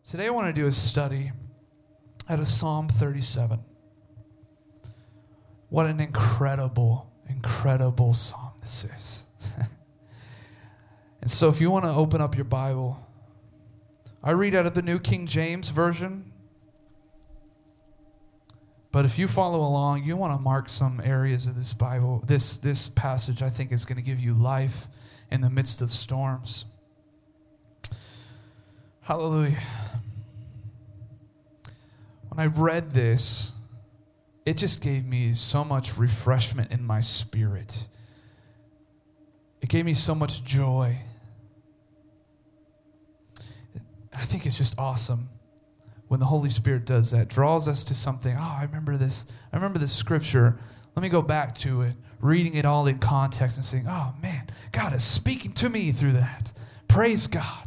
Today I want to do a study out of Psalm 37. What an incredible, incredible psalm this is. And so if you want to open up your Bible, I read out of the New King James Version. But if you follow along, you want to mark some areas of this Bible. This passage, I think, is going to give you life in the midst of storms. Hallelujah. When I read this, it just gave me so much refreshment in my spirit. It gave me so much joy. I think it's just awesome when the Holy Spirit does that, draws us to something. Oh, I remember this scripture. Let me go back to it, reading it all in context and saying, oh man, God is speaking to me through that. Praise God.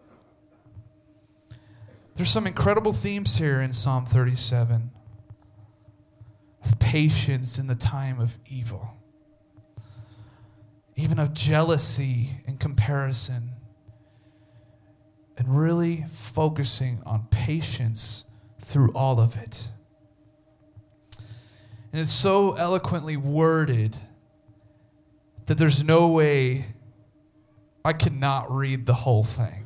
There's some incredible themes here in Psalm 37. Of patience in the time of evil. Even of jealousy and comparison. And really focusing on patience through all of it. And it's so eloquently worded that there's no way I could not read the whole thing.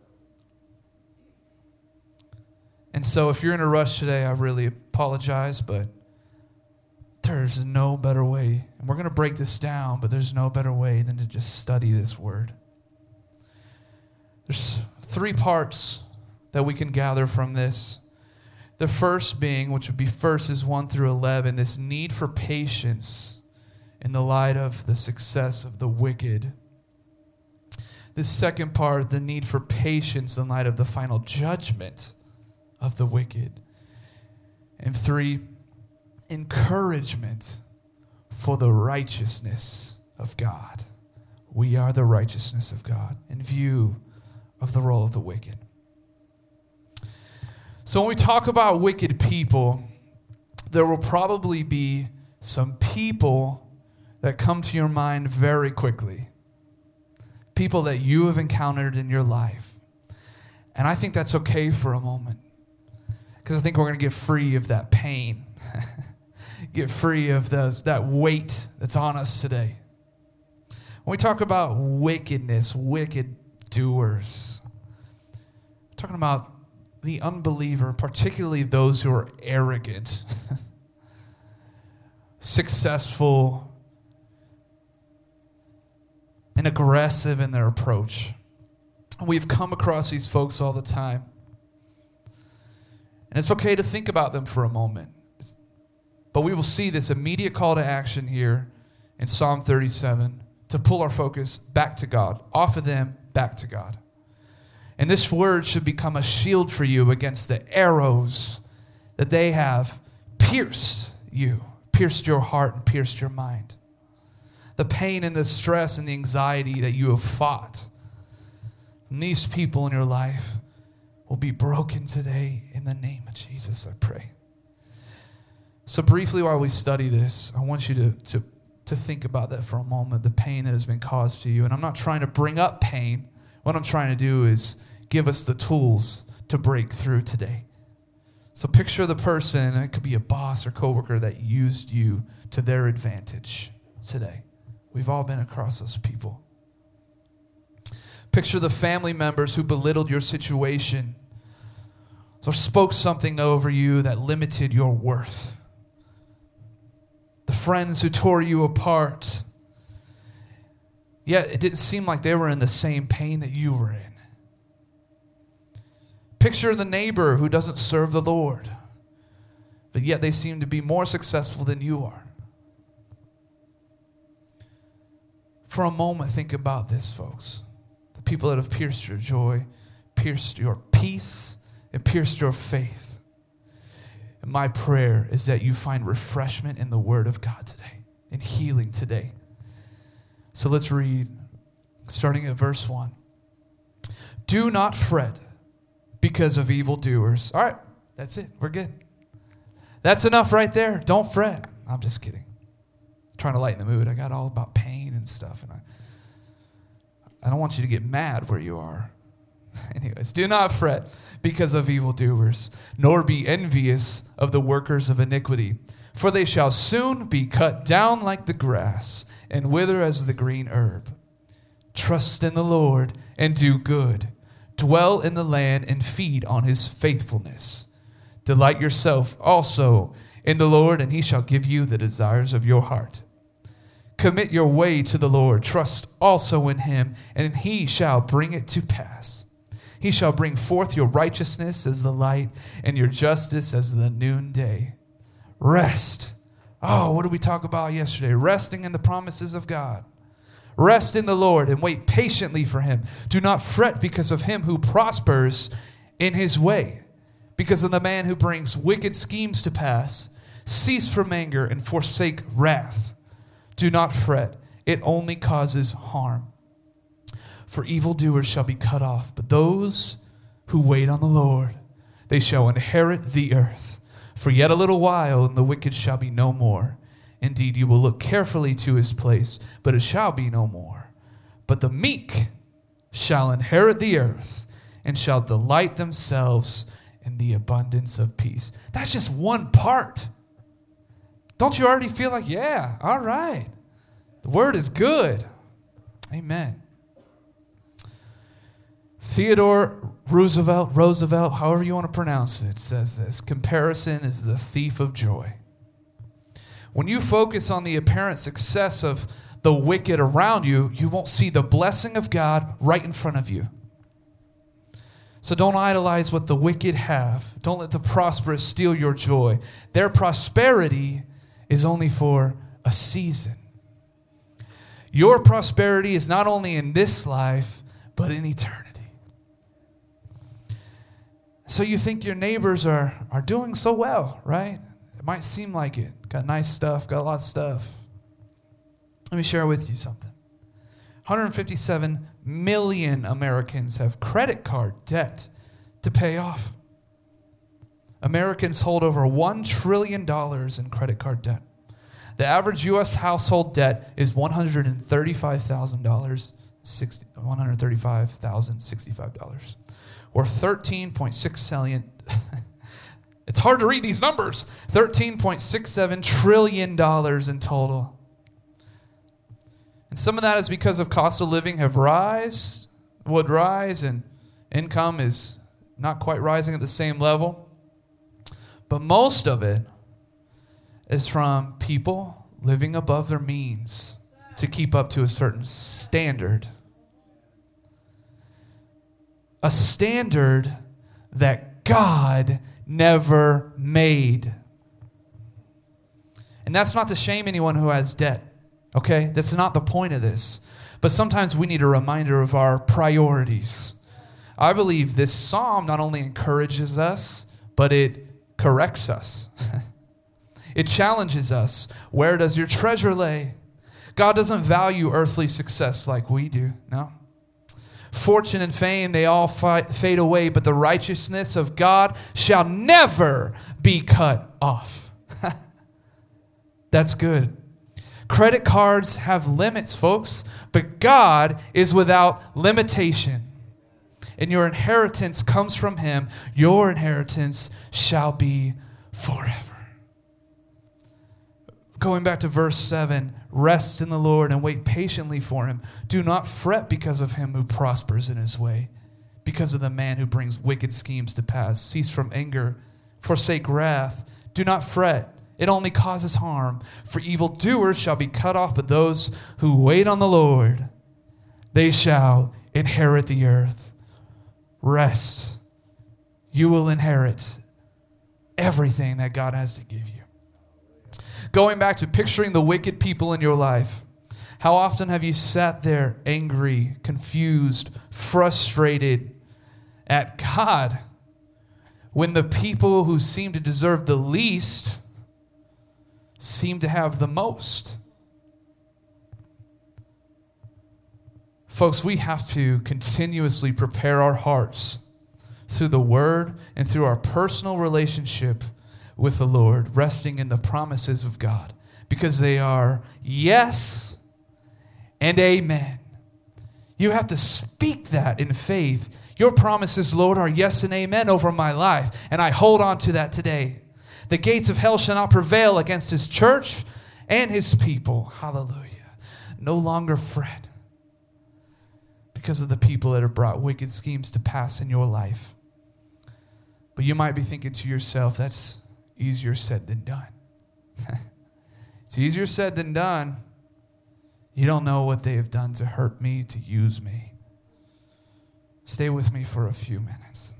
And so if you're in a rush today, I really apologize, but there's no better way. And we're going to break this down, but there's no better way than to just study this word. There's 3 parts that we can gather from this. The first being, which would be verses 1 through 11, this need for patience in the light of the success of the wicked. The second part, the need for patience in light of the final judgment of the wicked. And 3, encouragement for the righteousness of God. We are the righteousness of God in view of the role of the wicked. So when we talk about wicked people, there will probably be some people that come to your mind very quickly. People that you have encountered in your life. And I think that's okay for a moment. Because I think we're going to get free of that pain. Get free of that weight that's on us today. When we talk about wickedness, wicked doers, we're talking about the unbeliever, particularly those who are arrogant, successful, and aggressive in their approach. We've come across these folks all the time. And it's okay to think about them for a moment. But we will see this immediate call to action here in Psalm 37 to pull our focus back to God, off of them, back to God. And this word should become a shield for you against the arrows that they have pierced you, pierced your heart and pierced your mind. The pain and the stress and the anxiety that you have fought from these people in your life will be broken today in the name of Jesus, I pray. So briefly while we study this, I want you to think about that for a moment, the pain that has been caused to you. And I'm not trying to bring up pain. What I'm trying to do is give us the tools to break through today. So picture the person, and it could be a boss or coworker that used you to their advantage today. We've all been across those people. Picture the family members who belittled your situation or spoke something over you that limited your worth. The friends who tore you apart, yet it didn't seem like they were in the same pain that you were in. Picture the neighbor who doesn't serve the Lord, but yet they seem to be more successful than you are. For a moment, think about this, folks. The people that have pierced your joy, pierced your peace, and pierced your faith. And my prayer is that you find refreshment in the Word of God today, and healing today. So let's read, starting at verse 1. Do not fret because of evildoers. All right, that's it. We're good. That's enough right there. Don't fret. I'm just kidding. I'm trying to lighten the mood. I got all about pain and stuff, and I don't want you to get mad where you are. Anyways, do not fret because of evildoers, nor be envious of the workers of iniquity, for they shall soon be cut down like the grass and wither as the green herb. Trust in the Lord and do good. Dwell in the land and feed on his faithfulness. Delight yourself also in the Lord, and he shall give you the desires of your heart. Commit your way to the Lord. Trust also in him, and he shall bring it to pass. He shall bring forth your righteousness as the light and your justice as the noonday. Rest. Oh, what did we talk about yesterday? Resting in the promises of God. Rest in the Lord and wait patiently for him. Do not fret because of him who prospers in his way, because of the man who brings wicked schemes to pass. Cease from anger and forsake wrath. Do not fret. It only causes harm. For evildoers shall be cut off, but those who wait on the Lord, they shall inherit the earth. For yet a little while, and the wicked shall be no more. Indeed, you will look carefully to his place, but it shall be no more. But the meek shall inherit the earth, and shall delight themselves in the abundance of peace. That's just one part. Don't you already feel like, yeah, all right. The word is good. Amen. Theodore Roosevelt, however you want to pronounce it, says this: comparison is the thief of joy. When you focus on the apparent success of the wicked around you, you won't see the blessing of God right in front of you. So don't idolize what the wicked have. Don't let the prosperous steal your joy. Their prosperity is only for a season. Your prosperity is not only in this life, but in eternity. So you think your neighbors are doing so well, right? It might seem like it. Got nice stuff, got a lot of stuff. Let me share with you something. 157 million Americans have credit card debt to pay off. Americans hold over $1 trillion in credit card debt. The average U.S. household debt is $135,065, or $13.6 trillion. It's hard to read these numbers. $13.67 trillion in total. And some of that is because of cost of living would rise, and income is not quite rising at the same level. But most of it is from people living above their means to keep up to a certain standard. A standard that God never made. And that's not to shame anyone who has debt, okay? That's not the point of this. But sometimes we need a reminder of our priorities. I believe this psalm not only encourages us, but it corrects us. It challenges us. Where does your treasure lay? God doesn't value earthly success like we do, no. Fortune and fame, they all fade away, but the righteousness of God shall never be cut off. That's good. Credit cards have limits, folks, but God is without limitation. And your inheritance comes from him. Your inheritance shall be forever. Going back to verse 7, rest in the Lord and wait patiently for him. Do not fret because of him who prospers in his way, because of the man who brings wicked schemes to pass. Cease from anger, forsake wrath. Do not fret. It only causes harm. For evildoers shall be cut off, but those who wait on the Lord, they shall inherit the earth. Rest. You will inherit everything that God has to give you. Going back to picturing the wicked people in your life, how often have you sat there angry, confused, frustrated at God when the people who seem to deserve the least seem to have the most? Folks, we have to continuously prepare our hearts through the Word and through our personal relationship with the Lord, resting in the promises of God, because they are yes and amen. You have to speak that in faith. Your promises, Lord, are yes and amen over my life, and I hold on to that today. The gates of hell shall not prevail against his church and his people. Hallelujah. No longer fret because of the people that have brought wicked schemes to pass in your life. But you might be thinking to yourself, that's easier said than done. It's easier said than done. You don't know what they have done to hurt me, to use me. Stay with me for a few minutes.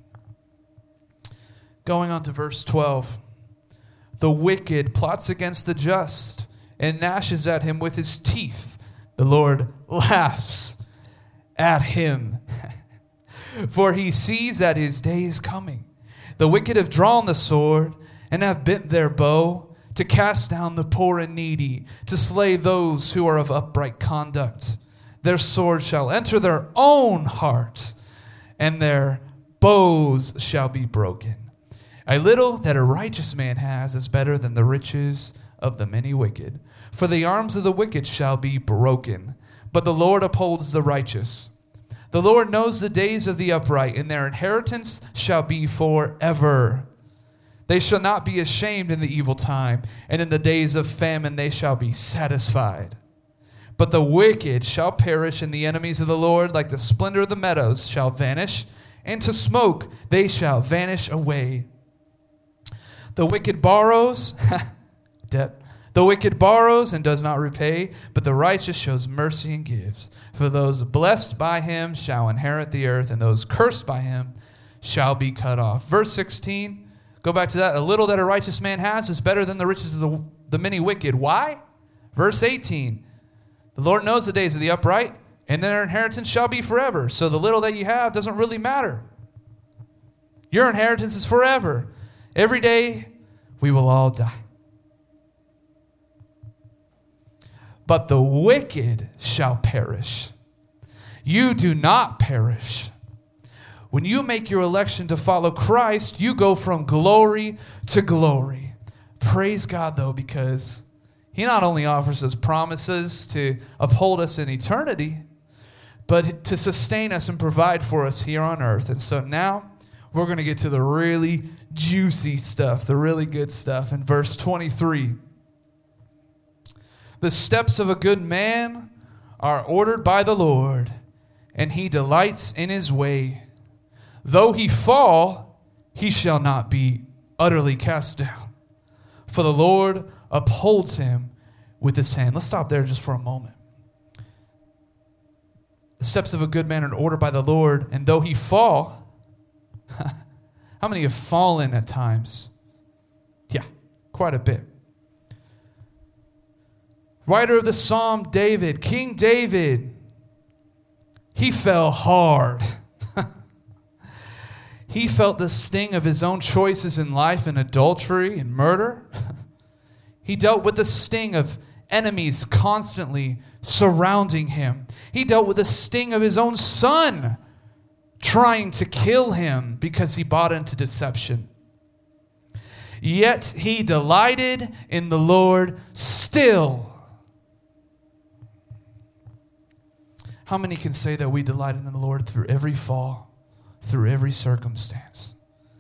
Going on to verse 12. The wicked plots against the just and gnashes at him with his teeth. The Lord laughs at him, for he sees that his day is coming. The wicked have drawn the sword and have bent their bow to cast down the poor and needy, to slay those who are of upright conduct. Their sword shall enter their own heart, and their bows shall be broken. A little that a righteous man has is better than the riches of the many wicked. For the arms of the wicked shall be broken, but the Lord upholds the righteous. The Lord knows the days of the upright, and their inheritance shall be forever. They shall not be ashamed in the evil time, and in the days of famine they shall be satisfied. But the wicked shall perish, and the enemies of the Lord, like the splendor of the meadows, shall vanish. Into smoke they shall vanish away. The wicked borrows, debt. The wicked borrows and does not repay, but the righteous shows mercy and gives. For those blessed by him shall inherit the earth, and those cursed by him shall be cut off. Verse 16, go back to that. A little that a righteous man has is better than the riches of the many wicked. Why? Verse 18, the Lord knows the days of the upright, and their inheritance shall be forever. So the little that you have doesn't really matter. Your inheritance is forever. Every day we will all die. But the wicked shall perish. You do not perish. When you make your election to follow Christ, you go from glory to glory. Praise God, though, because he not only offers us promises to uphold us in eternity, but to sustain us and provide for us here on earth. And so now we're going to get to the really juicy stuff, the really good stuff. In verse 23, the steps of a good man are ordered by the Lord, and he delights in his way. Though he fall, he shall not be utterly cast down, for the Lord upholds him with his hand. Let's stop there just for a moment. The steps of a good man are ordered by the Lord, and though he fall, how many have fallen at times? Yeah, quite a bit. Writer of the Psalm, David, King David, he fell hard. He felt the sting of his own choices in life and adultery and murder. He dealt with the sting of enemies constantly surrounding him. He dealt with the sting of his own son trying to kill him because he bought into deception. Yet he delighted in the Lord still. How many can say that we delighted in the Lord through every fall, through every circumstance?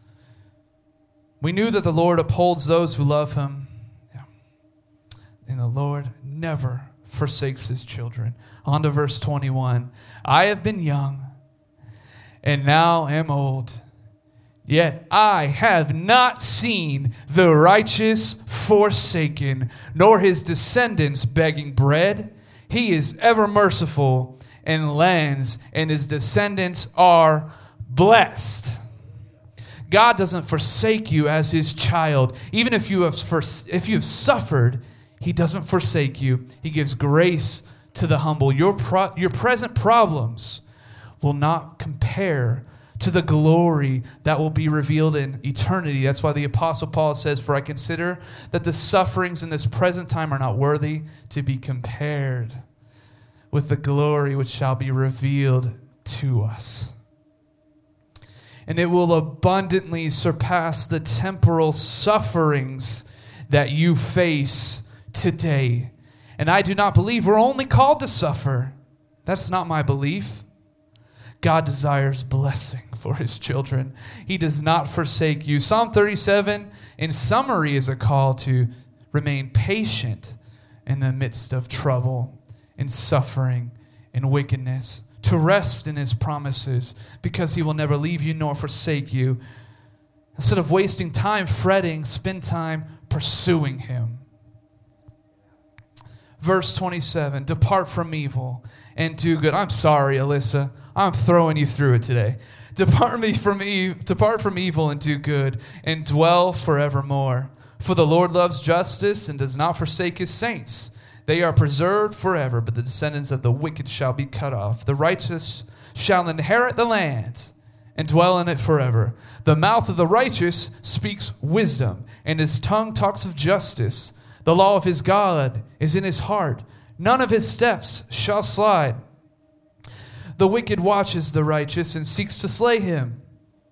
We knew that the Lord upholds those who love him. Yeah. And the Lord never forsakes his children. On to verse 21. I have been young and now am old, yet I have not seen the righteous forsaken, nor his descendants begging bread. He is ever merciful and lends, and his descendants are blessed. God doesn't forsake you as his child. Even if you have suffered, he doesn't forsake you. He gives grace to the humble. Your present problems will not compare to the glory that will be revealed in eternity. That's why the Apostle Paul says, for I consider that the sufferings in this present time are not worthy to be compared with the glory which shall be revealed to us. And it will abundantly surpass the temporal sufferings that you face today. And I do not believe we're only called to suffer. That's not my belief. God desires blessing for his children. He does not forsake you. Psalm 37, in summary, is a call to remain patient in the midst of trouble, in suffering, in wickedness, to rest in his promises, because he will never leave you nor forsake you. Instead of wasting time fretting, spend time pursuing him. Verse 27, depart from evil and do good. I'm sorry, Alyssa. I'm throwing you through it today. Depart from evil and do good, and dwell forevermore. For the Lord loves justice and does not forsake his saints. They are preserved forever, but the descendants of the wicked shall be cut off. The righteous shall inherit the land and dwell in it forever. The mouth of the righteous speaks wisdom, and his tongue talks of justice. The law of his God is in his heart. None of his steps shall slide. The wicked watches the righteous and seeks to slay him.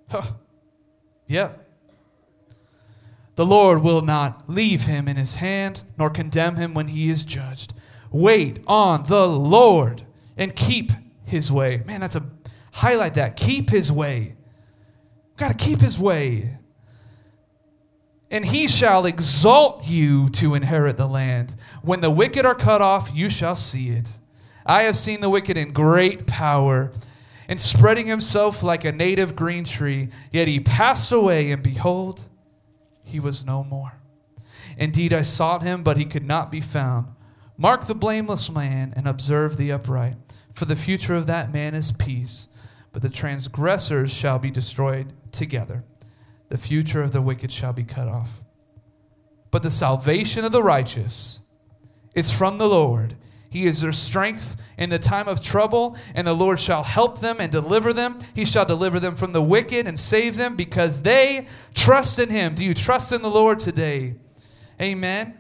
Yep. The Lord will not leave him in his hand, nor condemn him when he is judged. Wait on the Lord and keep his way. Man, highlight that. Keep his way. Got to keep his way. And he shall exalt you to inherit the land. When the wicked are cut off, you shall see it. I have seen the wicked in great power, and spreading himself like a native green tree. Yet he passed away, and behold, he was no more. Indeed, I sought him, but he could not be found. Mark the blameless man, and observe the upright. For the future of that man is peace, but the transgressors shall be destroyed together. The future of the wicked shall be cut off. But the salvation of the righteous is from the Lord. He is their strength in the time of trouble, and the Lord shall help them and deliver them. He shall deliver them from the wicked and save them, because they trust in him. Do you trust in the Lord today? Amen.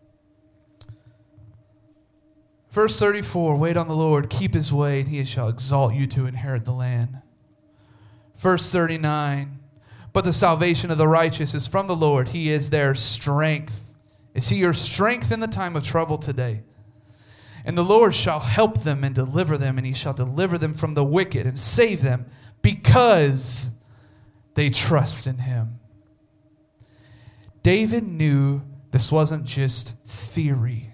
Verse 34, wait on the Lord, keep his way, and he shall exalt you to inherit the land. Verse 39, but the salvation of the righteous is from the Lord. He is their strength. Is he your strength in the time of trouble today? And the Lord shall help them and deliver them, and he shall deliver them from the wicked and save them, because they trust in him. David knew this wasn't just theory.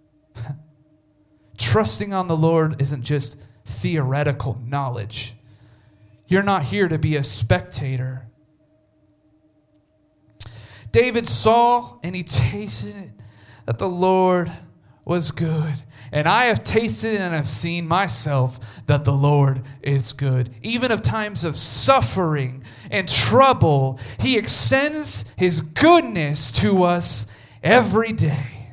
Trusting on the Lord isn't just theoretical knowledge. You're not here to be a spectator. David saw and he tasted that the Lord was good. And I have tasted and have seen myself that the Lord is good. Even of times of suffering and trouble, he extends his goodness to us every day.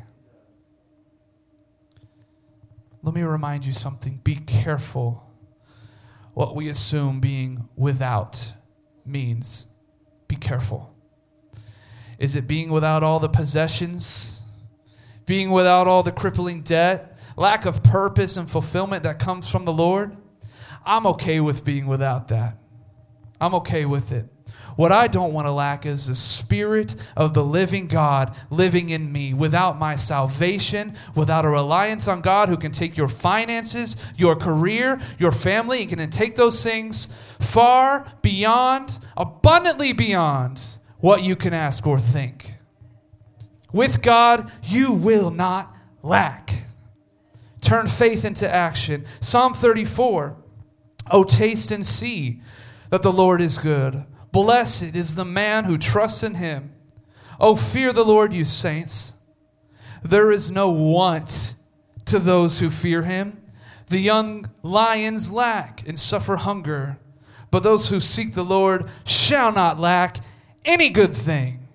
Let me remind you something. Be careful what we assume being without means. Be careful. Is it being without all the possessions? Being without all the crippling debt? Lack of purpose and fulfillment that comes from the Lord? I'm okay with being without that. I'm okay with it. What I don't want to lack is the Spirit of the living God living in me. Without my salvation, without a reliance on God who can take your finances, your career, your family, and can take those things far beyond, abundantly beyond what you can ask or think. With God, you will not lack. Turn faith into action. Psalm 34, oh, taste and see that the Lord is good. Blessed is the man who trusts in him. Oh, fear the Lord, you saints. There is no want to those who fear him. The young lions lack and suffer hunger, but those who seek the Lord shall not lack any good thing.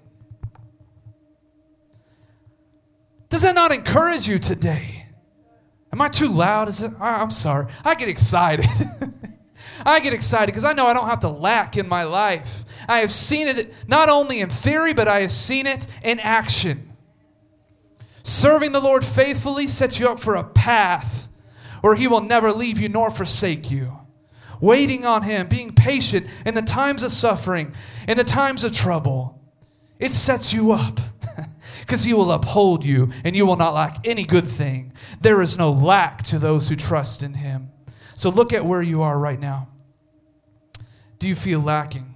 Does that not encourage you today? Am I too loud? I'm sorry. I get excited. I get excited because I know I don't have to lack in my life. I have seen it not only in theory, but I have seen it in action. Serving the Lord faithfully sets you up for a path where he will never leave you nor forsake you. Waiting on him, being patient in the times of suffering, in the times of trouble, it sets you up. Because he will uphold you, and you will not lack any good thing. There is no lack to those who trust in him. So look at where you are right now. Do you feel lacking?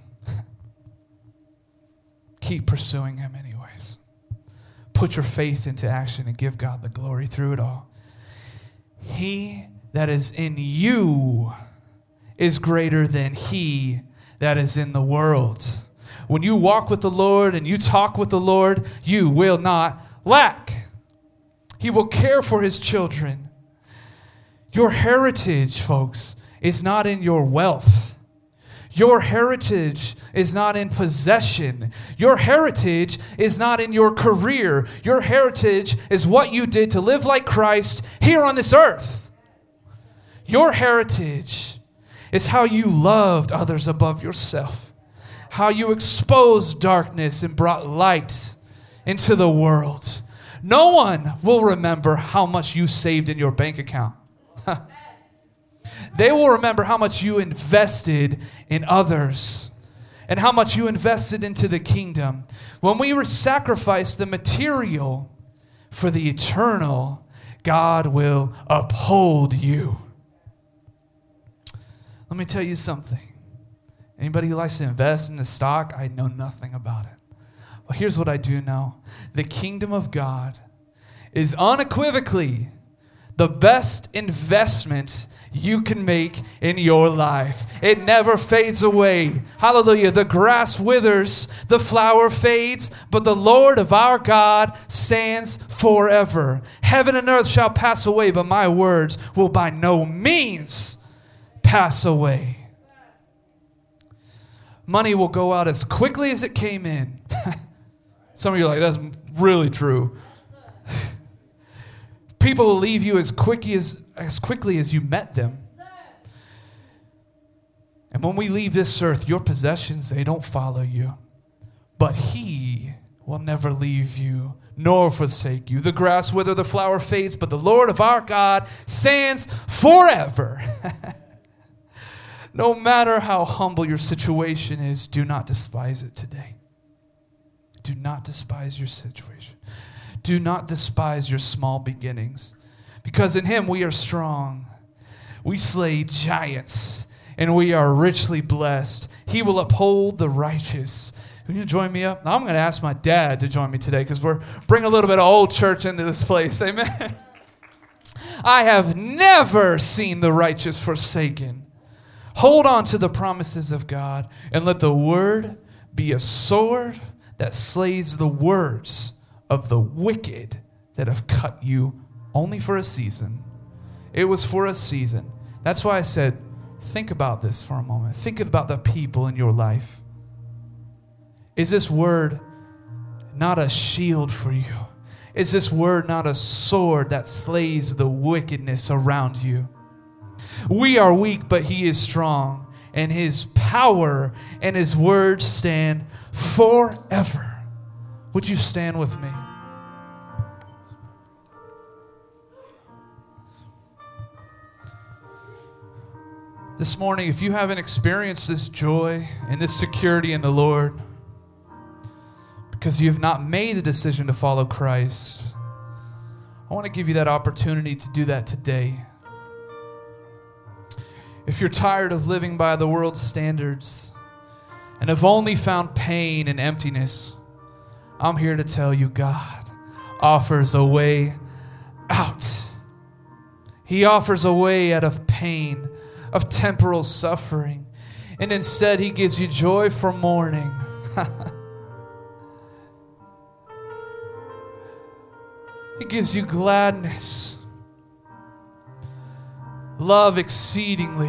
Keep pursuing him anyways. Put your faith into action and give God the glory through it all. He that is in you is greater than he that is in the world. When you walk with the Lord and you talk with the Lord, you will not lack. He will care for his children. Your heritage, folks, is not in your wealth. Your heritage is not in possession. Your heritage is not in your career. Your heritage is what you did to live like Christ here on this earth. Your heritage is how you loved others above yourself, how you exposed darkness and brought light into the world. No one will remember how much you saved in your bank account. They will remember how much you invested in others and how much you invested into the kingdom. When we sacrifice the material for the eternal, God will uphold you. Let me tell you something. Anybody who likes to invest in the stock, I know nothing about it. Well, here's what I do know. The kingdom of God is unequivocally the best investment you can make in your life. It never fades away. Hallelujah. The grass withers, the flower fades, but the Lord of our God stands forever. Heaven and earth shall pass away, but my words will by no means pass away. Money will go out as quickly as it came in. Some of you are like, that's really true. People will leave you as quickly as you met them. And when we leave this earth, your possessions, they don't follow you. But he will never leave you nor forsake you. The grass withers, the flower fades, but the Lord of our God stands forever. No matter how humble your situation is, do not despise it today. Do not despise your situation. Do not despise your small beginnings, because in him we are strong. We slay giants, and we are richly blessed. He will uphold the righteous. Will you join me up? Now I'm going to ask my dad to join me today, because we're bringing a little bit of old church into this place. Amen. I have never seen the righteous forsaken. Hold on to the promises of God, and let the word be a sword that slays the words of the wicked that have cut you only for a season. It was for a season. That's why I said, think about this for a moment. Think about the people in your life. Is this word not a shield for you? Is this word not a sword that slays the wickedness around you? We are weak, but he is strong, and his power and his word stand forever. Would you stand with me? This morning, if you haven't experienced this joy and this security in the Lord, because you have not made the decision to follow Christ, I want to give you that opportunity to do that today. If you're tired of living by the world's standards and have only found pain and emptiness, I'm here to tell you God offers a way out. He offers a way out of pain, of temporal suffering. And instead, he gives you joy for mourning. He gives you gladness, love exceedingly.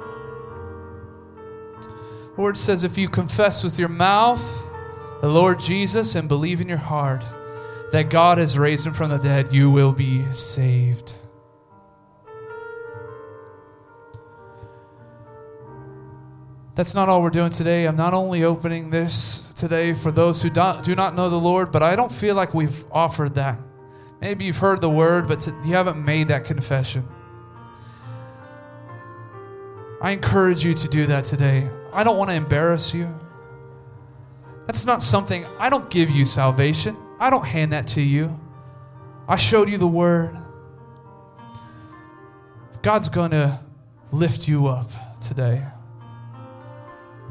The word says, if you confess with your mouth the Lord Jesus and believe in your heart that God has raised him from the dead, you will be saved. That's not all we're doing today. I'm not only opening this today for those who do not know the Lord, but I don't feel like we've offered that. Maybe you've heard the word, but you haven't made that confession. I encourage you to do that today. I don't want to embarrass you. That's not something, I don't give you salvation. I don't hand that to you. I showed you the word. God's going to lift you up today.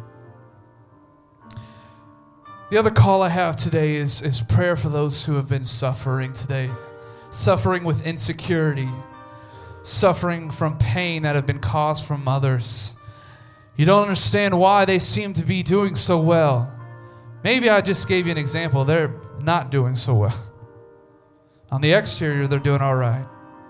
The other call I have today is prayer for those who have been suffering today, suffering with insecurity, suffering from pain that have been caused from others. You don't understand why they seem to be doing so well. Maybe I just gave you an example. They're not doing so well. On the exterior, they're doing all right.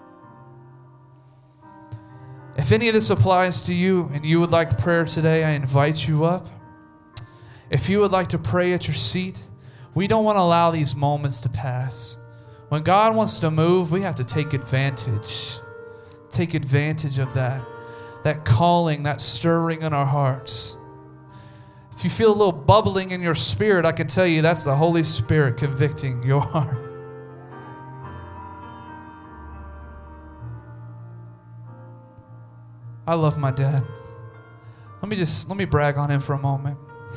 If any of this applies to you and you would like prayer today, I invite you up. If you would like to pray at your seat, we don't want to allow these moments to pass. When God wants to move, we have to take advantage. Take advantage of that calling, that stirring in our hearts. If you feel a little bubbling in your spirit, I can tell you that's the Holy Spirit convicting your heart. I love my dad. Let me brag on him for a moment.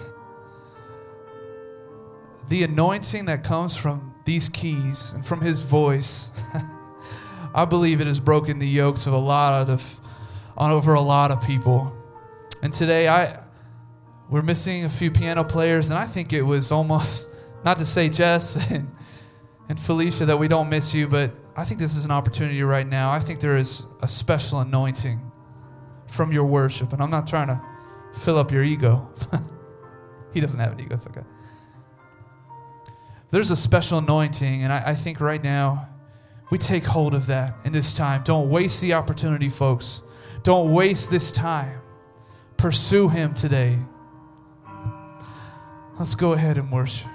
The anointing that comes from these keys and from his voice, I believe it has broken the yokes of over a lot of people. And today we're missing a few piano players, and I think it was almost, not to say Jess and Felicia that we don't miss you, but I think this is an opportunity right now. I think there is a special anointing from your worship, and I'm not trying to fill up your ego. He doesn't have an ego, it's okay. There's a special anointing, and I think right now we take hold of that in this time. Don't waste the opportunity, folks. Don't waste this time. Pursue him today. Let's go ahead and worship.